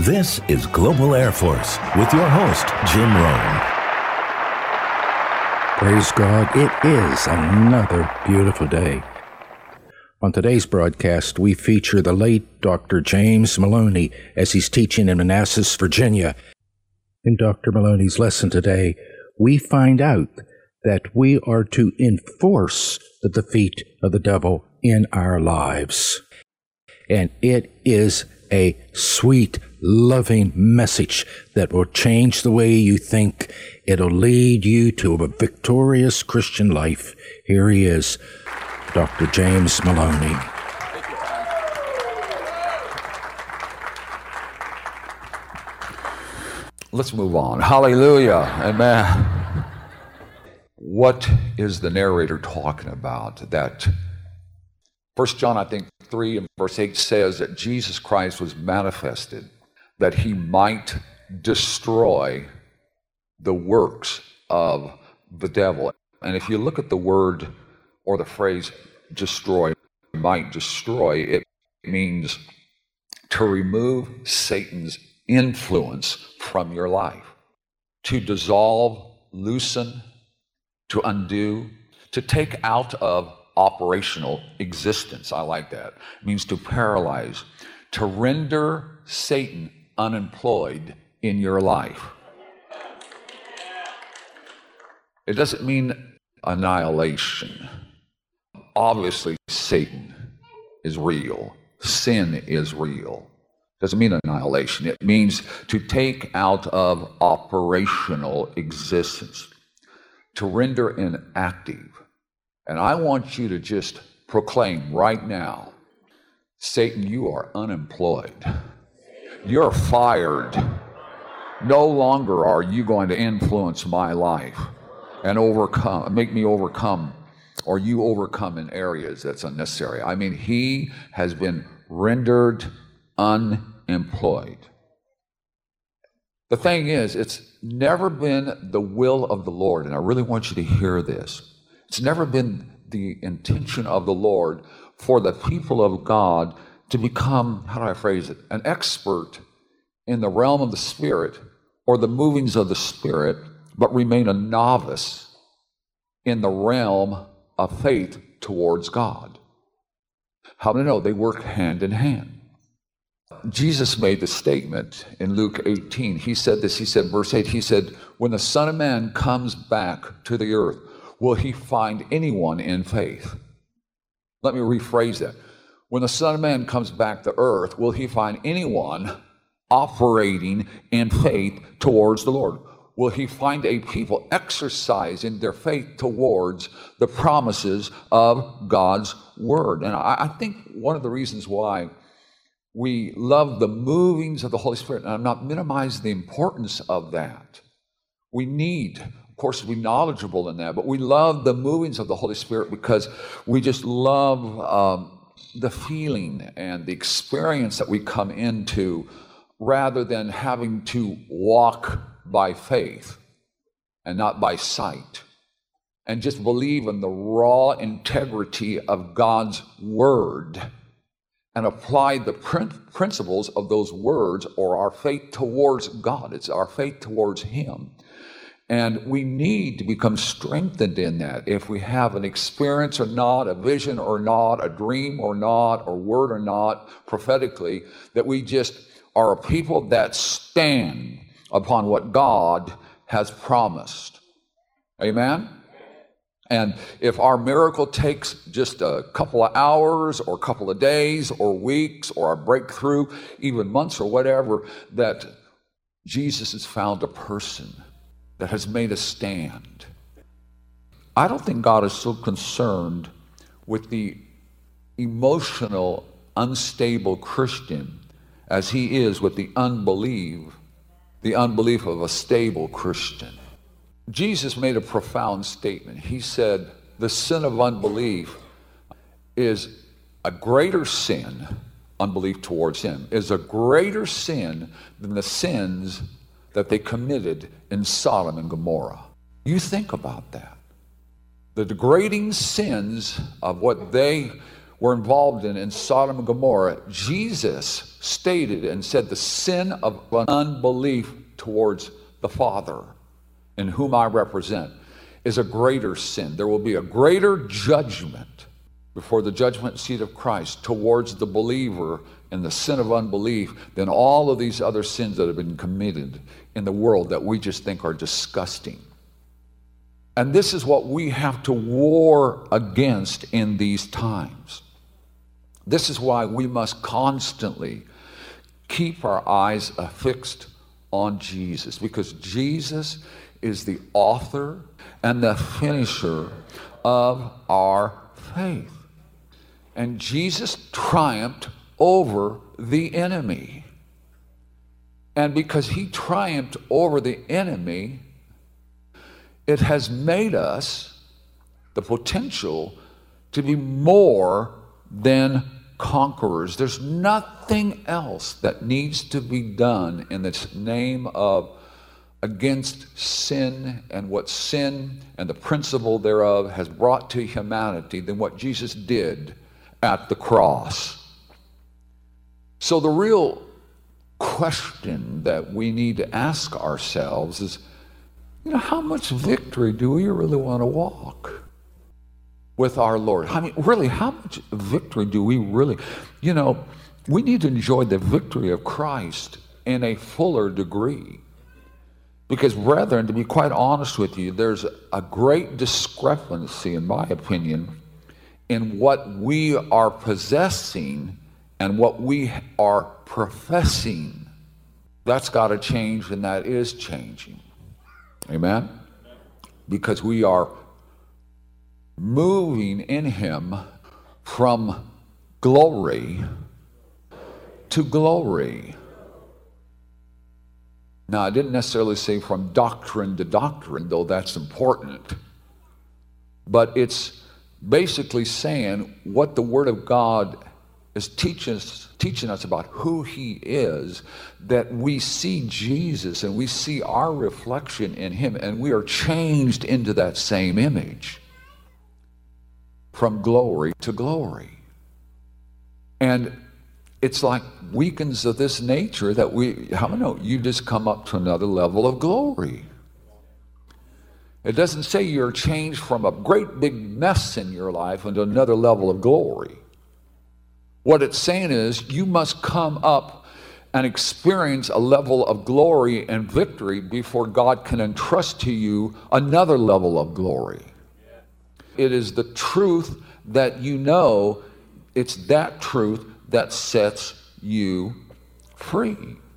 This is Global Air Force with your host, Jim Rome. Praise God, it is another beautiful day. On today's broadcast, we feature the late Dr. James Maloney as he's teaching in Manassas, Virginia. In Dr. Maloney's lesson today, we find out that we are to enforce the defeat of the devil in our lives. And it is a sweet, loving message that will change the way you think. It'll lead you to a victorious Christian life. Here he is, Dr. James Maloney. Let's move on. Hallelujah. Amen. What is the narrator talking about? That 1 John, I think, 3 and verse 8 says that Jesus Christ was manifested that he might destroy the works of the devil. And if you look at the word or the phrase destroy, might destroy, it means to remove Satan's influence from your life, to dissolve, loosen, to undo, to take out of operational existence. I like that. It means to paralyze, to render Satan unemployed in your life. It doesn't mean annihilation. Obviously, Satan is real. Sin is real. Doesn't mean annihilation. It means to take out of operational existence, to render inactive. And I want you to just proclaim right now, Satan, you are unemployed. You're fired. No longer are you going to influence my life and make me overcome, or you overcome in areas that's unnecessary. I mean, he has been rendered unemployed. The thing is, it's never been the will of the Lord, and I really want you to hear this. It's never been the intention of the Lord for the people of God to become, how do I phrase it, an expert in the realm of the Spirit or the movings of the Spirit, but remain a novice in the realm of faith towards God. How many know they work hand in hand? Jesus made the statement in Luke 18. He said this, he said, verse 8, he said, when the Son of Man comes back to the earth, will he find anyone in faith? Let me rephrase that. When the Son of Man comes back to earth, will he find anyone operating in faith towards the Lord? Will he find a people exercising their faith towards the promises of God's Word? And I think one of the reasons why we love the movings of the Holy Spirit, and I'm not minimizing the importance of that. We need, of course, to be knowledgeable in that, but we love the movings of the Holy Spirit because we just love the feeling and the experience that we come into rather than having to walk by faith and not by sight, and just believe in the raw integrity of God's Word and apply the principles of those words or our faith towards God. It's our faith towards Him. And we need to become strengthened in that. If we have an experience or not, a vision or not, a dream or not, or word or not, prophetically, that we just are a people that stand upon what God has promised. Amen? And if our miracle takes just a couple of hours or a couple of days or weeks or a breakthrough, even months or whatever, that Jesus has found a person that has made a stand. I don't think God is so concerned with the emotional, unstable Christian as He is with the unbelief of a stable Christian. Jesus made a profound statement. He said, the sin of unbelief is a greater sin, unbelief towards Him, is a greater sin than the sins that they committed in Sodom and Gomorrah. You think about that. The degrading sins of what they were involved in Sodom and Gomorrah, Jesus stated and said the sin of unbelief towards the Father, in whom I represent, is a greater sin. There will be a greater judgment before the judgment seat of Christ towards the believer in the sin of unbelief than all of these other sins that have been committed in the world that we just think are disgusting. And this is what we have to war against in these times. This is why we must constantly keep our eyes fixed on Jesus, because Jesus is the author and the finisher of our faith. And Jesus triumphed over the enemy. And because he triumphed over the enemy, it has made us the potential to be more than conquerors. There's nothing else that needs to be done in this name of against sin and what sin and the principle thereof has brought to humanity than what Jesus did at the cross. So the real question that we need to ask ourselves is, how much victory do we really want to walk with our Lord? I mean, really, how much victory do we really, we need to enjoy the victory of Christ in a fuller degree. Because, brethren, to be quite honest with you, there's a great discrepancy, in my opinion, in what we are possessing and what we are professing. That's got to change, and that is changing. Amen? Because we are moving in him from glory to glory. Now, I didn't necessarily say from doctrine to doctrine, though that's important. But it's basically saying what the Word of God is teaching us about who he is, that we see Jesus and we see our reflection in him, and we are changed into that same image from glory to glory. And it's like weekends of this nature that you just come up to another level of glory. It doesn't say you're changed from a great big mess in your life into another level of glory. What it's saying is you must come up and experience a level of glory and victory before God can entrust to you another level of glory. It is the truth that it's that truth that sets you free.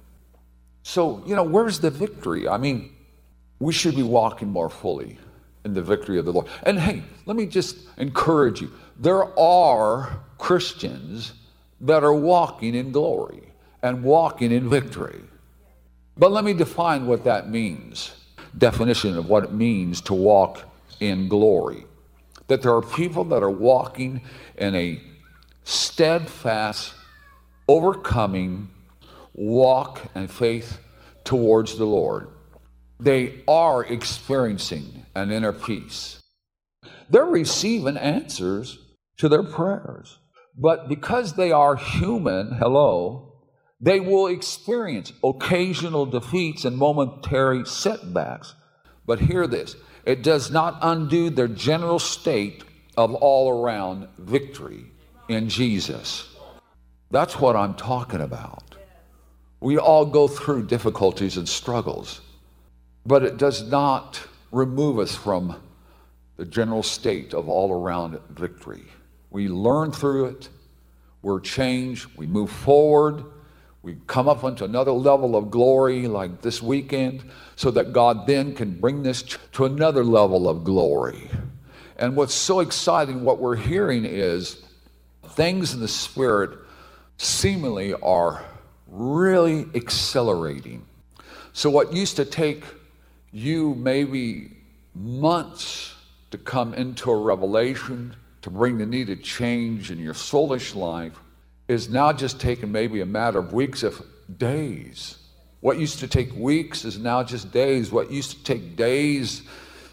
So, where's the victory? I mean, we should be walking more fully in the victory of the Lord. And hey, let me just encourage you. There are Christians that are walking in glory and walking in victory. But let me define what that means. Definition of what it means to walk in glory. That there are people that are walking in a steadfast, overcoming walk and faith towards the Lord. They are experiencing an inner peace. They're receiving answers to their prayers. But because they are human, they will experience occasional defeats and momentary setbacks. But hear this, it does not undo their general state of all-around victory in Jesus. That's what I'm talking about. We all go through difficulties and struggles, but it does not remove us from the general state of all-around victory. We learn through it, we're changed, we move forward, we come up into another level of glory like this weekend, so that God then can bring this to another level of glory. And what's so exciting, what we're hearing is things in the Spirit seemingly are really accelerating. So what used to take you maybe months to come into a revelation, to bring the needed change in your soulish life, is now just taking maybe a matter of weeks, if days. What used to take weeks is now just days. What used to take days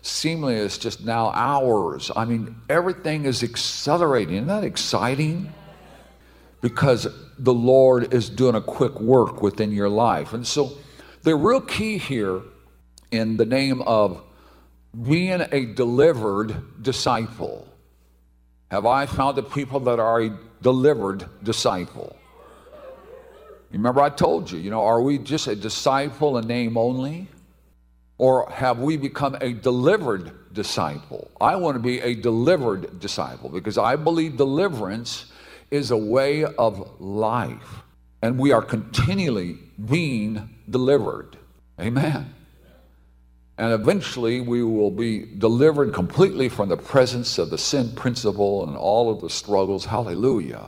seemingly it's just now hours. I mean, everything is accelerating. Isn't that exciting? Because the Lord is doing a quick work within your life. And so the real key here in the name of being a delivered disciple. Have I found the people that are a delivered disciple? Remember I told you, are we just a disciple in name only? Or have we become a delivered disciple? I want to be a delivered disciple because I believe deliverance is a way of life. And we are continually being delivered. Amen. And eventually we will be delivered completely from the presence of the sin principle and all of the struggles. Hallelujah.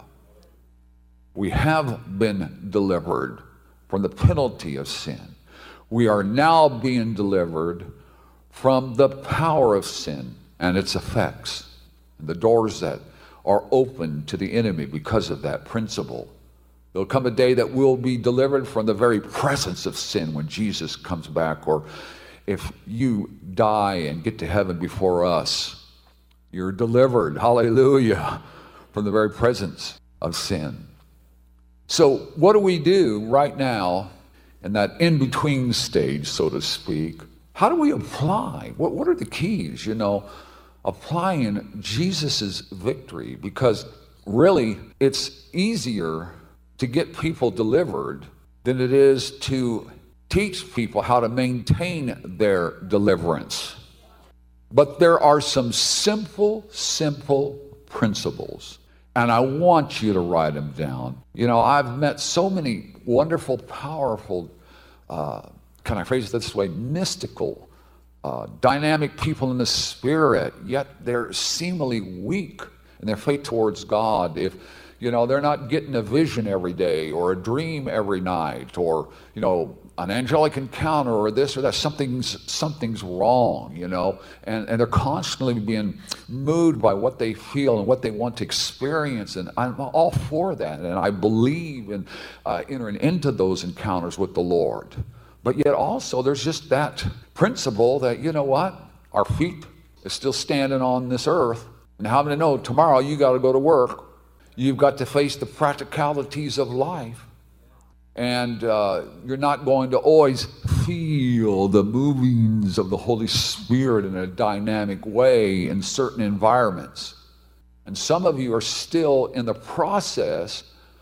We have been delivered from the penalty of sin. We are now being delivered from the power of sin and its effects, and the doors that are open to the enemy because of that principle. There'll come a day that we'll be delivered from the very presence of sin when Jesus comes back, or if you die and get to heaven before us, you're delivered, hallelujah, from the very presence of sin. So what do we do right now in that in-between stage, so to speak? How do we apply? What are the keys, applying Jesus' victory? Because really, it's easier to get people delivered than it is to teach people how to maintain their deliverance. But there are some simple principles, and I want you to write them down. I've met so many wonderful, powerful, can I phrase it this way, mystical, dynamic people in the spirit, yet they're seemingly weak in their faith towards God. If they're not getting a vision every day or a dream every night or an angelic encounter or this or that, something's wrong, and they're constantly being moved by what they feel and what they want to experience, and I'm all for that, and I believe in entering into those encounters with the Lord. But yet also there's just that principle that, our feet are still standing on this earth, and how many know tomorrow you got to go to work? You've got to face the practicalities of life. And you're not going to always feel the movings of the Holy Spirit in a dynamic way in certain environments. And some of you are still in the process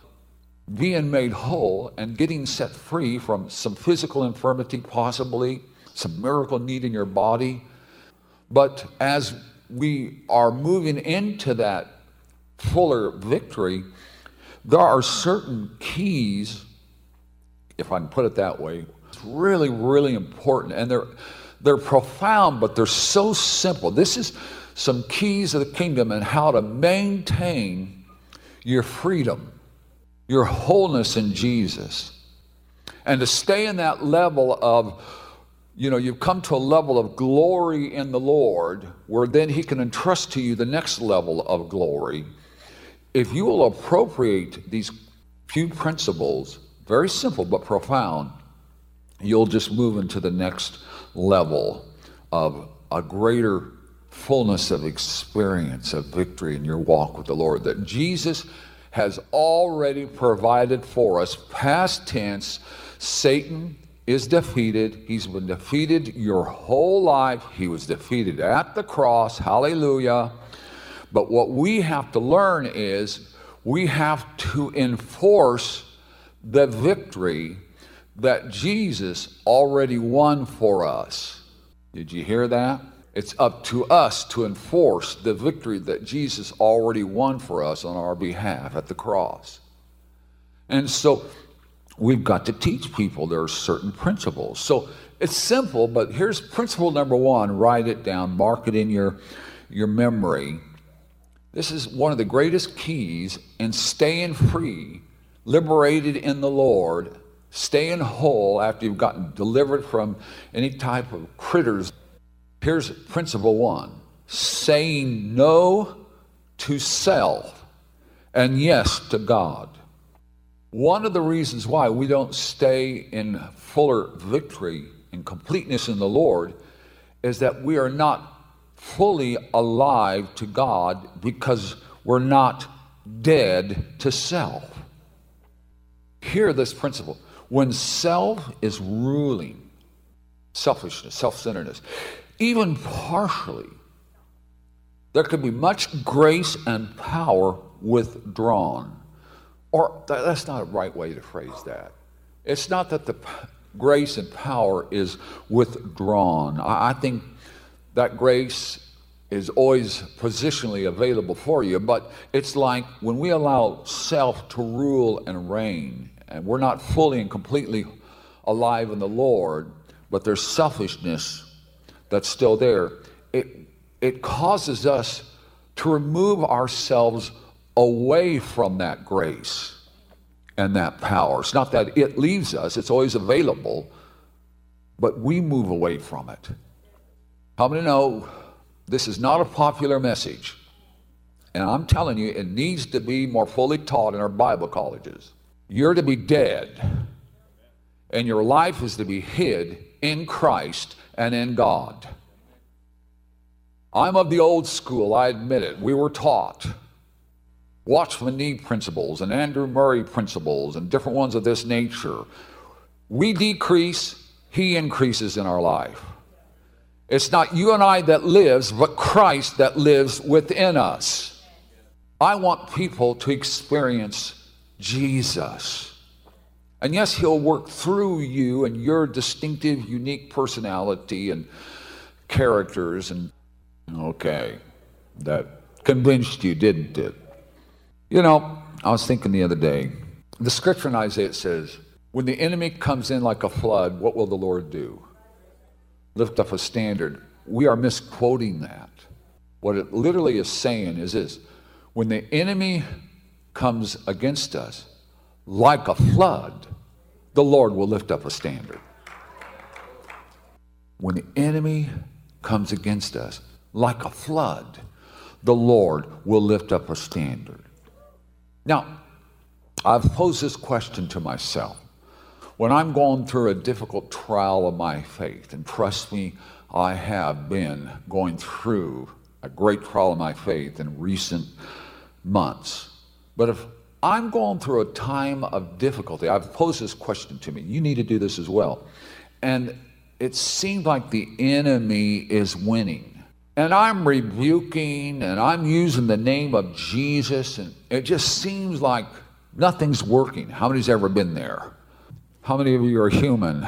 being made whole and getting set free from some physical infirmity, possibly some miracle need in your body. But as we are moving into that fuller victory, there are certain keys, if I can put it that way. It's really, really important, and they're profound, but they're so simple. This is some keys of the kingdom and how to maintain your freedom, your wholeness in Jesus, and to stay in that level of, you've come to a level of glory in the Lord, where then He can entrust to you the next level of glory. If you will appropriate these few principles, very simple but profound, you'll just move into the next level of a greater fullness of experience of victory in your walk with the Lord that Jesus has already provided for us. Past tense, Satan is defeated. He's been defeated your whole life. He was defeated at the cross. Hallelujah. But what we have to learn is we have to enforce the victory that Jesus already won for us. Did you hear that? It's up to us to enforce the victory that Jesus already won for us on our behalf at the cross. And so we've got to teach people there are certain principles. So it's simple, but here's principle number one. Write it down, mark it in your memory. This is one of the greatest keys in staying free, liberated in the Lord, staying whole after you've gotten delivered from any type of critters. Here's principle one: saying no to self and yes to God. One of the reasons why we don't stay in fuller victory and completeness in the Lord is that we are not fully alive to God because we're not dead to self. Hear this principle. When self is ruling, selfishness, self-centeredness, even partially, there could be much grace and power withdrawn. Or that's not a right way to phrase that. It's not that the grace and power is withdrawn. I think that grace is always positionally available for you, but it's like when we allow self to rule and reign, and we're not fully and completely alive in the Lord, but there's selfishness that's still there, it causes us to remove ourselves away from that grace and that power. It's not that it leaves us, it's always available, but we move away from it. How many know this is not a popular message? And I'm telling you, it needs to be more fully taught in our Bible colleges. You're to be dead, and your life is to be hid in Christ and in God. I'm of the old school, I admit it. We were taught Watchman Nee principles and Andrew Murray principles and different ones of this nature. We decrease, he increases in our life. It's not you and I that lives, but Christ that lives within us. I want people to experience Jesus. And yes, he'll work through you and your distinctive, unique personality and characters. And okay, that convinced you, didn't it? You know, I was thinking the other day, the scripture in Isaiah says, when the enemy comes in like a flood, what will the Lord do? Lift up a standard. We are misquoting that. What it literally is saying is this: when the enemy comes against us like a flood, the Lord will lift up a standard. When the enemy comes against us like a flood, the Lord will lift up a standard. Now, I've posed this question to myself. When I'm going through a difficult trial of my faith, and trust me, I have been going through a great trial of my faith in recent months. But if I'm going through a time of difficulty, I've posed this question to me. You need to do this as well. And it seems like the enemy is winning. And I'm rebuking and I'm using the name of Jesus, and it just seems like nothing's working. How many's ever been there? How many of you are human?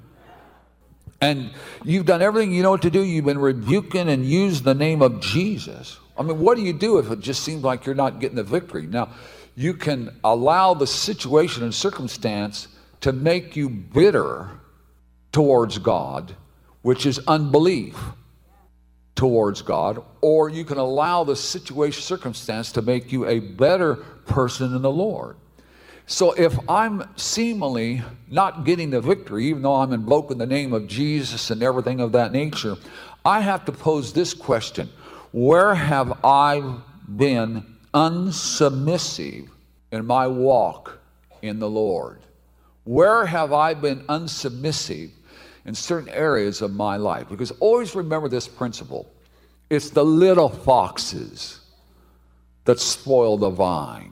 And you've done everything you know what to do. You've been rebuking and used the name of Jesus. I mean, what do you do if it just seems like you're not getting the victory? Now, you can allow the situation and circumstance to make you bitter towards God, which is unbelief towards God, or you can allow the situation, circumstance to make you a better person in the Lord. So if I'm seemingly not getting the victory, even though I'm invoking the name of Jesus and everything of that nature, I have to pose this question: where have I been unsubmissive in my walk in the Lord? Where have I been unsubmissive in certain areas of my life? Because always remember this principle: it's the little foxes that spoil the vine.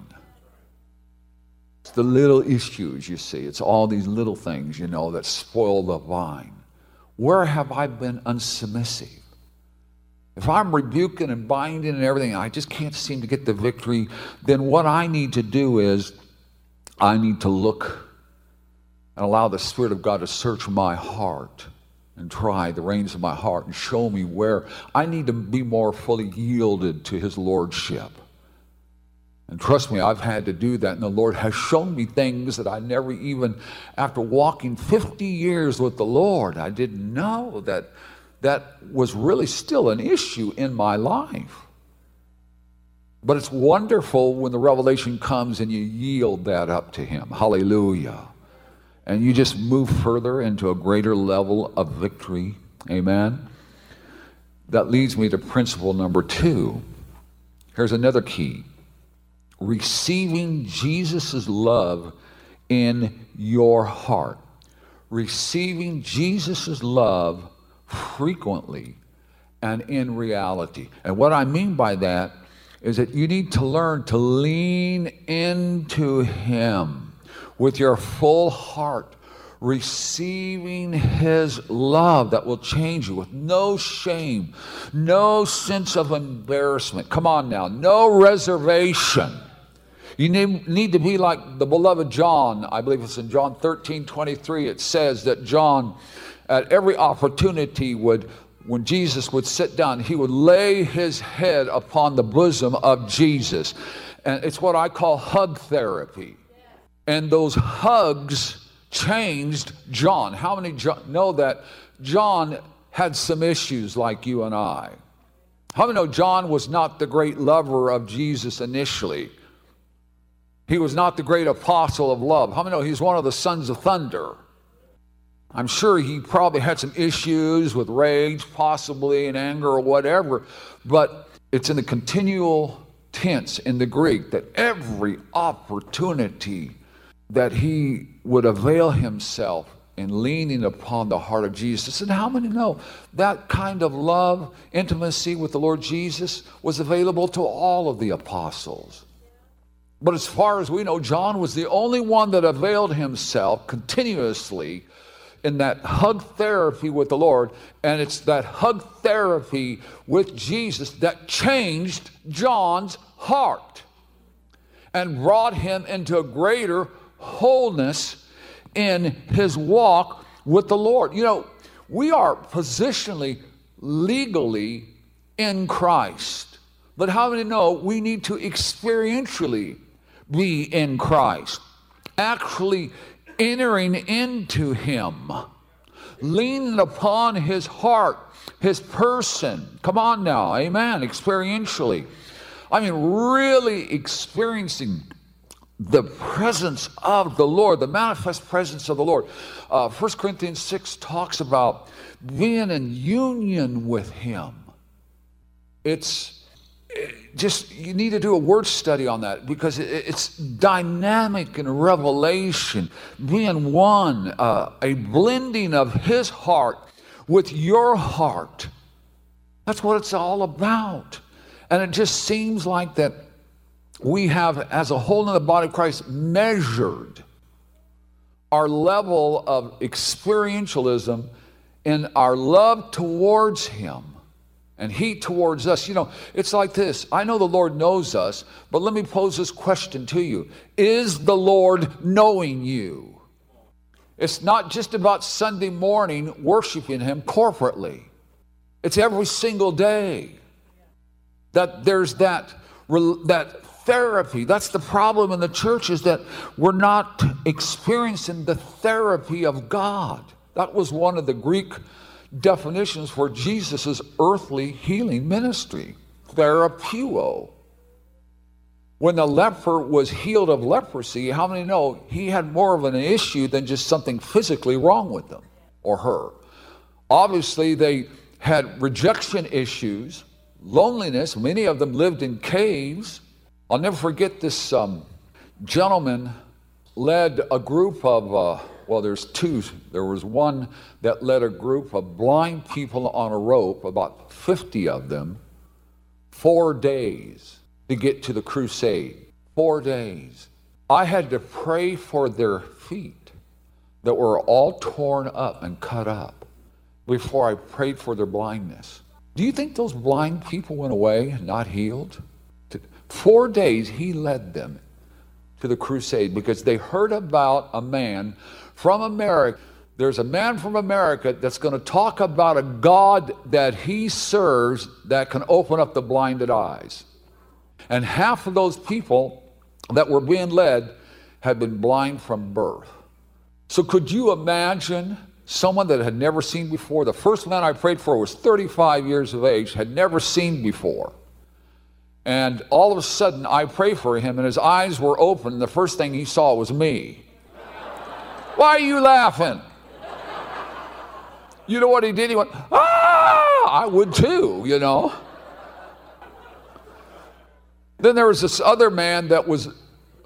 It's the little issues, you see. It's all these little things, you know, that spoil the vine. Where have I been unsubmissive? If I'm rebuking and binding and everything, I just can't seem to get the victory, then what I need to do is I need to look and allow the Spirit of God to search my heart and try the reins of my heart and show me where I need to be more fully yielded to His Lordship. And trust me, I've had to do that, and the Lord has shown me things that I never even, after walking 50 years with the Lord, I didn't know that that was really still an issue in my life. But it's wonderful when the revelation comes and you yield that up to Him. Hallelujah. And you just move further into a greater level of victory. Amen. That leads me to principle number 2. Here's another key: receiving Jesus' love in your heart. Receiving Jesus' love frequently and in reality. And what I mean by that is that you need to learn to lean into Him with your full heart, receiving His love that will change you with no shame, no sense of embarrassment. Come on now, no reservation. You need to be like the beloved John. I believe it's in John 13:23. It says that John, at every opportunity, when Jesus would sit down, he would lay his head upon the bosom of Jesus. And it's what I call hug therapy. And those hugs changed John. How many know that John had some issues like you and I? How many know John was not the great lover of Jesus initially? He was not the great apostle of love. How many know he's one of the sons of thunder? I'm sure he probably had some issues with rage, possibly, and anger or whatever, but it's in the continual tense in the Greek that every opportunity that he would avail himself in leaning upon the heart of Jesus. And how many know that kind of love, intimacy with the Lord Jesus was available to all of the apostles? But as far as we know, John was the only one that availed himself continuously in that hug therapy with the Lord. And it's that hug therapy with Jesus that changed John's heart and brought him into a greater wholeness in his walk with the Lord. You know, we are positionally, legally in Christ. But how many know we need to experientially be in Christ? Actually entering into Him, leaning upon His heart, His person. Come on now, amen, experientially. I mean, really experiencing the presence of the Lord, the manifest presence of the Lord. 1 Corinthians 6 talks about being in union with Him. It's just, you need to do a word study on that because it's dynamic in revelation, being one, a blending of His heart with your heart. That's what it's all about. And it just seems like that we have, as a whole in the body of Christ, measured our level of experientialism in our love towards Him and He towards us. You know, it's like this. I know the Lord knows us, but let me pose this question to you. Is the Lord knowing you? It's not just about Sunday morning worshiping Him corporately. It's every single day that there's that therapy. That's the problem in the church, is that we're not experiencing the therapy of God. That was one of the Greek definitions for Jesus' earthly healing ministry, therapeuo. When the leper was healed of leprosy, how many know he had more of an issue than just something physically wrong with them or her? Obviously, they had rejection issues, loneliness. Many of them lived in caves. I'll never forget this gentleman led a group of, well, there's two. There was one that led a group of blind people on a rope, about 50 of them, 4 days to get to the crusade. 4 days. I had to pray for their feet that were all torn up and cut up before I prayed for their blindness. Do you think those blind people went away not healed? 4 days he led them to the crusade because they heard about a man from America. There's a man from America that's going to talk about a God that he serves that can open up the blinded eyes. And half of those people that were being led had been blind from birth. So could you imagine someone that had never seen before? The first man I prayed for was 35 years of age, had never seen before. And all of a sudden I prayed for him and his eyes were open. And the first thing he saw was me. Why are you laughing? You know what he did? He went, ah! I would too, you know. Then there was this other man that was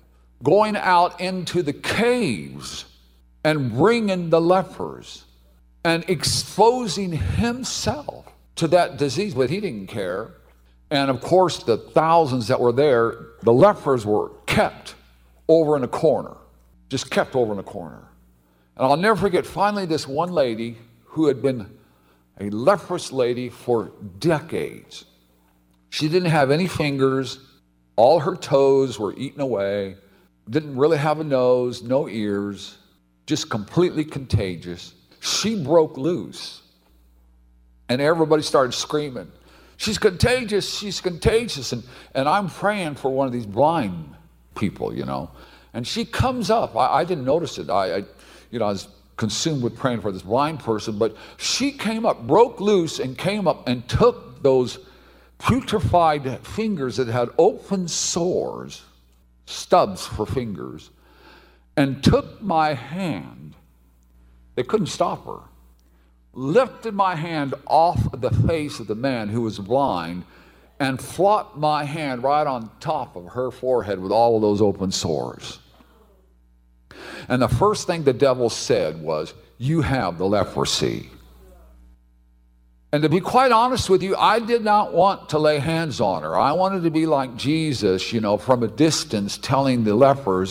going out into the caves and bringing the lepers. and exposing himself to that disease, but he didn't care. And of course, the thousands that were there, the lepers were kept over in a corner, just kept over in a corner. And I'll never forget, finally, this one lady who had been a leprous lady for decades. She didn't have any fingers. All her toes were eaten away. Didn't really have a nose, no ears, just completely contagious. She broke loose. And everybody started screaming, she's contagious, she's contagious. And I'm praying for one of these blind people, you know. And she comes up. I didn't notice it. I was consumed with praying for this blind person, but she came up, broke loose, and came up and took those putrefied fingers that had open sores, stubs for fingers, and took my hand. They couldn't stop her. Lifted my hand off the face of the man who was blind and flopped my hand right on top of her forehead with all of those open sores. And the first thing the devil said was, you have the leprosy. And to be quite honest with you, I did not want to lay hands on her. I wanted to be like Jesus, you know, from a distance, telling the lepers,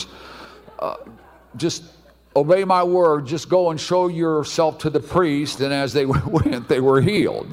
just obey my word, just go and show yourself to the priest. And as they went, they were healed.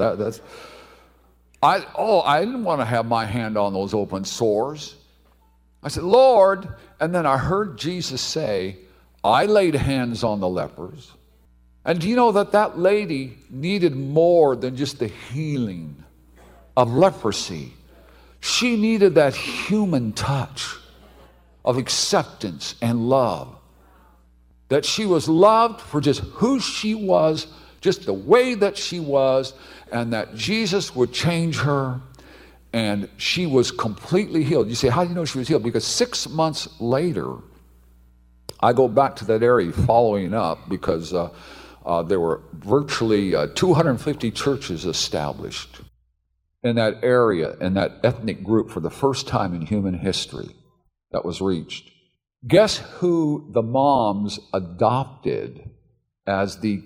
I didn't want to have my hand on those open sores. I said, Lord, and then I heard Jesus say, I laid hands on the lepers. And do you know that lady needed more than just the healing of leprosy? She needed that human touch of acceptance and love. That she was loved for just who she was, just the way that she was, and that Jesus would change her, and she was completely healed. You say, how do you know she was healed? Because 6 months later, I go back to that area following up because there were virtually 250 churches established in that area, in that ethnic group for the first time in human history that was reached. Guess who the moms adopted as the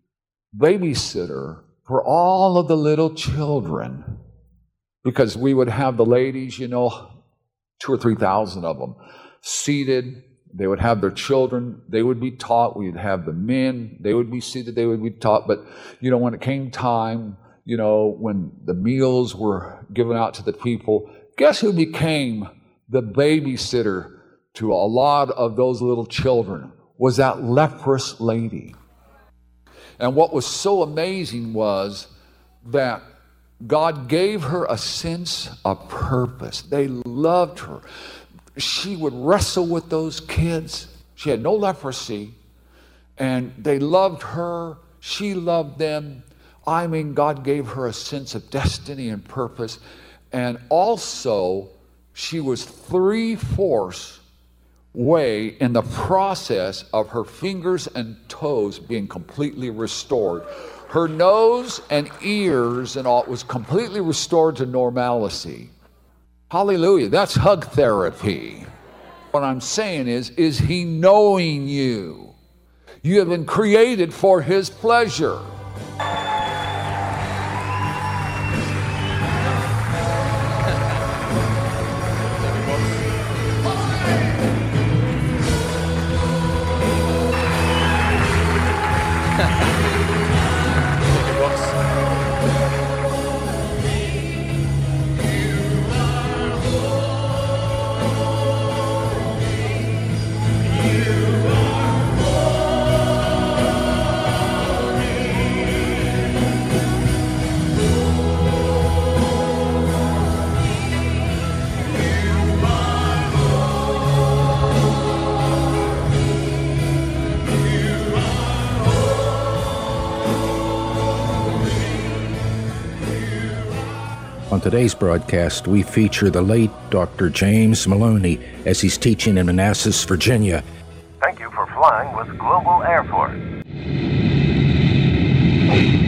babysitter for all of the little children? Because we would have the ladies, 2,000 or 3,000 of them, seated. They would have their children. They would be taught. We'd have the men. They would be seated. They would be taught. But, when it came time, when the meals were given out to the people, guess who became the babysitter to a lot of those little children? Was that leprous lady. And what was so amazing was that God gave her a sense of purpose. They loved her. She would wrestle with those kids. She had no leprosy, and they loved her. She loved them. I mean, God gave her a sense of destiny and purpose. And also, she was 3/4 way in the process of her fingers and toes being completely restored. Her nose and ears and all was completely restored to normalcy. Hallelujah. That's hug therapy. What I'm saying is he knowing you? You have been created for his pleasure. On today's broadcast, we feature the late Dr. James Maloney as he's teaching in Manassas, Virginia. Thank you for flying with Global Air Force.